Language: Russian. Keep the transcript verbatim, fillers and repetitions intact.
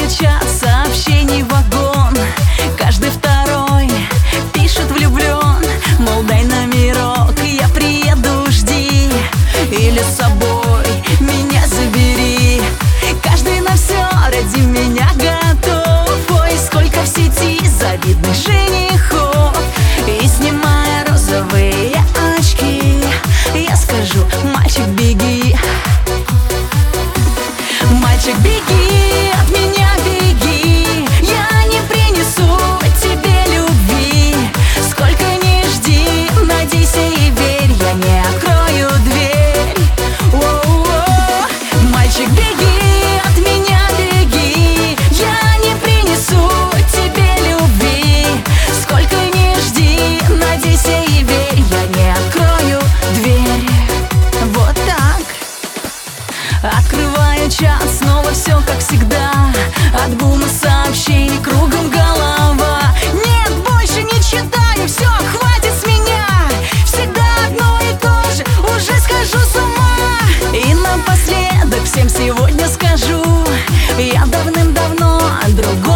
Открываю чат сообщений вагон. Каждый второй пишет влюблен. Мол, дай номерок, я приеду, жди. Или с собой меня забери. Каждый на все ради меня готов. Ой, сколько в сети завидных женихов. И снимая розовые очки, я скажу: мальчик, беги. Мальчик, беги, от меня беги. Я не принесу тебе любви. Сколько ни жди, надейся и верь, я не открою дверь. О-о-о. Мальчик, беги, от меня беги. Я не принесу тебе любви. Сколько ни жди, надейся и верь, я не открою дверь. Вот так. Открываю чат, снова все как всегда. От бума сообщений кругом голова. Нет, больше не читаю, все, хватит с меня. Всегда одно и то же, уже схожу с ума. И напоследок всем сегодня скажу: я давным-давно другой.